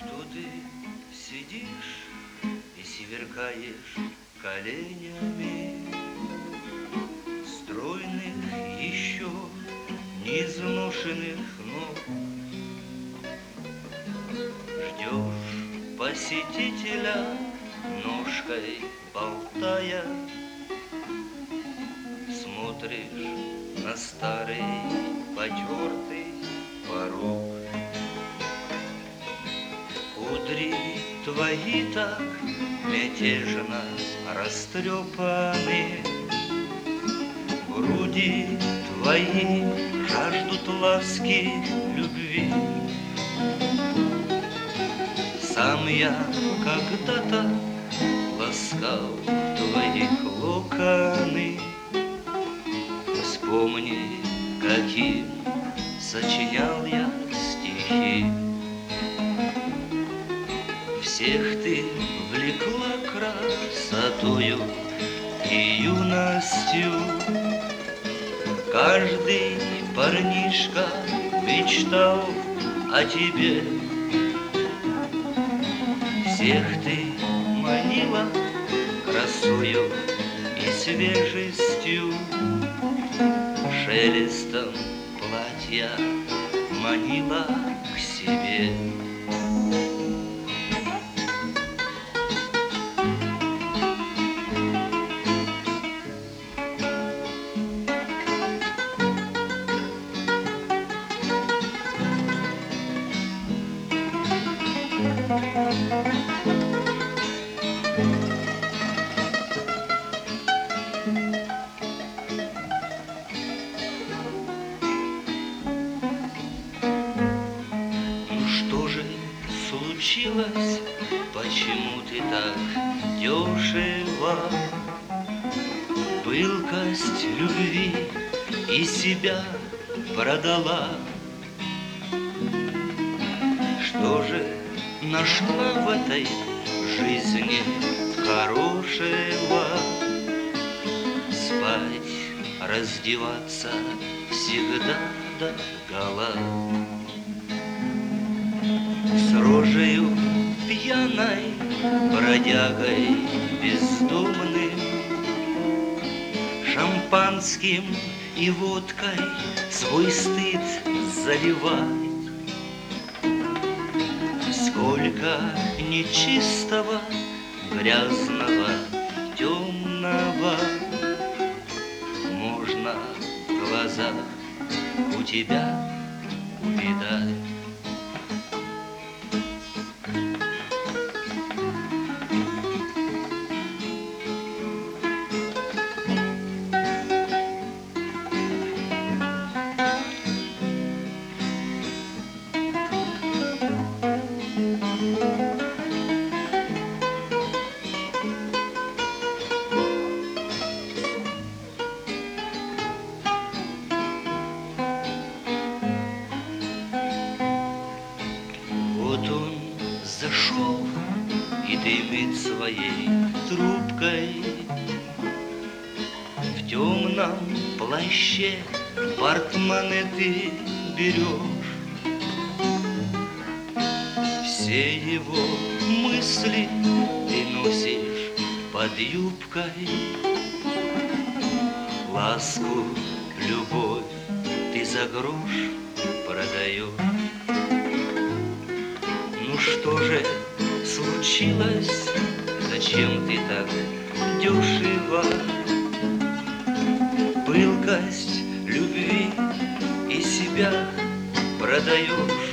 Что ты сидишь и сверкаешь коленями стройных еще неизношенных ног? Ждешь посетителя, ножкой болтая, смотришь на старый потертый порог. Кудри твои так мятежно растрепаны, груди твои жаждут ласки любви. Сам я когда-то ласкал твои локоны. Вспомни, каким сочинял я стихи. Всех ты влекла красотою и юностью. Каждый парнишка мечтал о тебе. Всех ты манила красою и свежестью, шелестом платья манила к себе. Что же случилось? Почему ты так дешево? Пылкость любви и себя продала. Что же нашла в этой жизни хорошего? Спать, раздеваться всегда догола. С рожею пьяной, бродягой бездомным, шампанским и водкой свой стыд заливать. Сколько нечистого, грязного, темного можно в глазах у тебя увидать. Вот он зашел и дымит своей трубкой. В темном плаще портмоне берешь. Все его мысли ты носишь под юбкой. Ласку, любовь ты за грош продаешь. Ну что же случилось? Зачем ты так дешево? Пылкость любви и себя продаешь.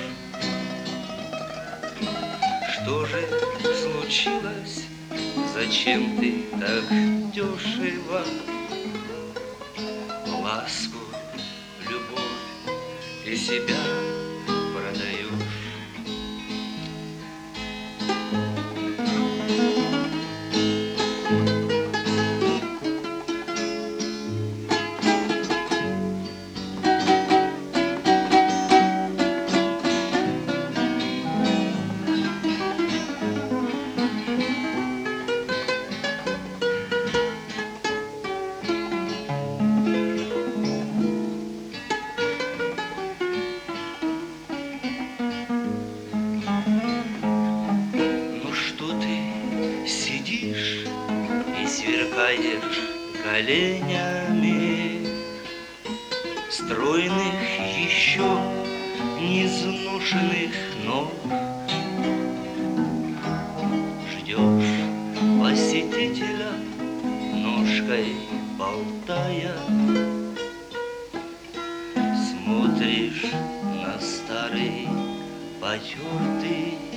Что же случилось? Зачем ты так дешево? Ласку, любовь и себя продаешь. коленями стройных еще не изношенных ног. Ждешь посетителя, ножкой болтая, смотришь на старый потертый